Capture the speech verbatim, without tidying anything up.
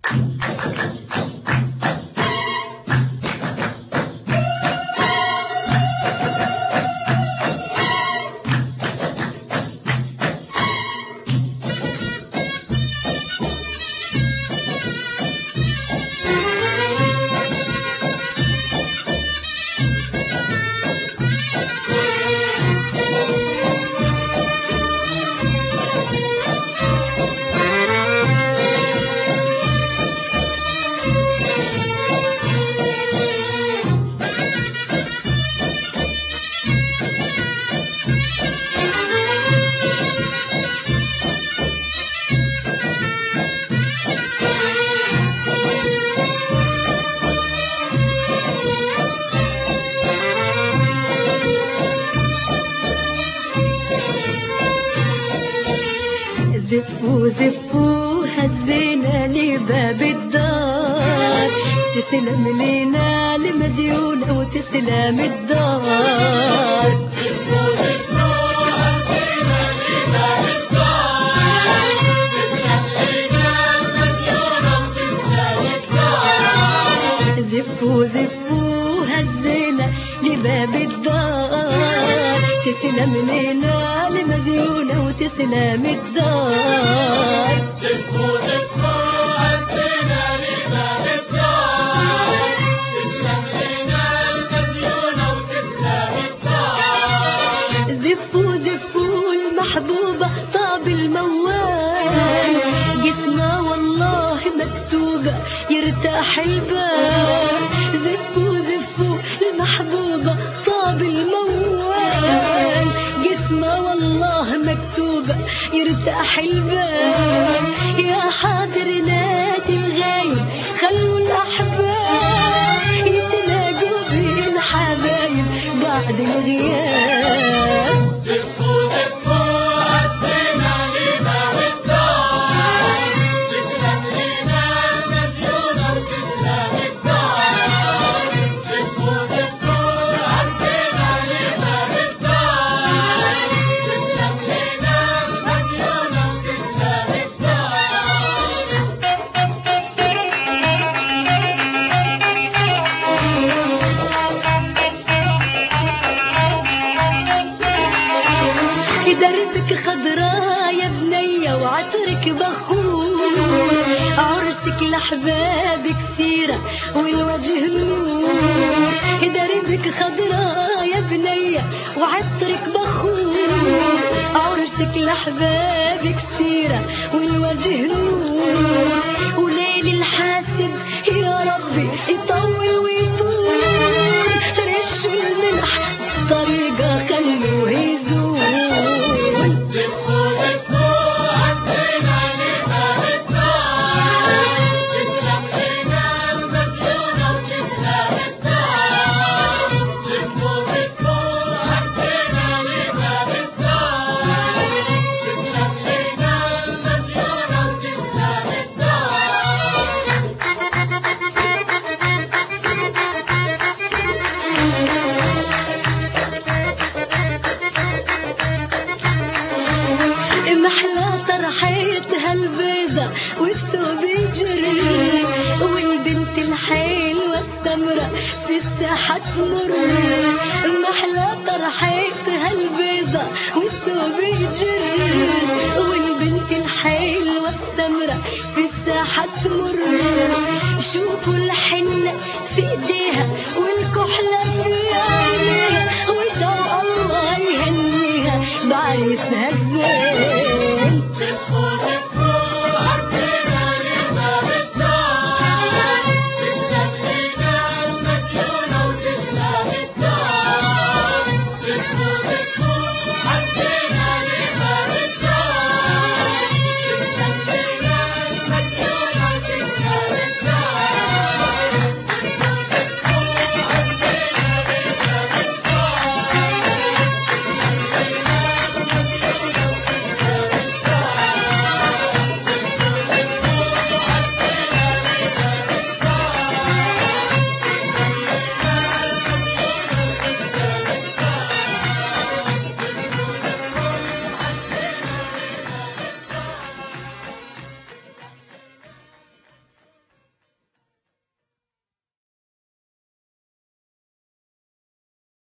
زفوا زفوا هزينا لباب الدار، تسلم لينا المزيونة وتسلم الدار. زفوا زفوا هزينا لباب الدار، تسلم لينا المزيونة وتسلم الدار. زفوا زفوا هزينا لباب الدار، تسلم لينا المزيونة وتسلم الدار. زفوا زفوا هزينا لباب الدار، تسلم لينا المزيونة وتسلم الدار. زفوا زفوا المحبوبة طاب الموال، جسمها والله مكتوبة يرتاح البال. زفوا زفوا المحبوبة طاب الموال، جسمها والله مكتوبة يرتاح البال. يا حاضر نادي الغايب خلوا الأحباب يتلاقوا بالحبايب بعد الغياب. زفوا زفوا هزينا لباب الدار، تسلم لينا المزيونة وتسلم الدار. زفوا زفوا هزينا لباب الدار، تسلم لينا المزيونة وتسلم دربك خضرا يا بنية وعطرك بخور، عرسك لأحبابك سيرة والوجه نور. دربك خضرا يا بنية وعطرك بخور، عرسك لأحبابك سيرة والوجه نور. وليل الحاسب يا ربي يطول ويطول، رشوا الملح طريقة خلوه يزول. زفوا زفوا هزينا لباب الدار، تسلم لينا المزيونة وتسلم الدار. زفوا زفوا هزينا لباب الدار، تسلم لينا المزيونة وتسلم محلى طرحيتها البيضة والثوب يجري، والبنت الحلوة السمرة في الساحة تمر. محلى طرحيتها البيضة والثوب يجري، والبنت الحلوة السمرة في الساحة تمر. شوفوا الحنة في ايديها والكحلة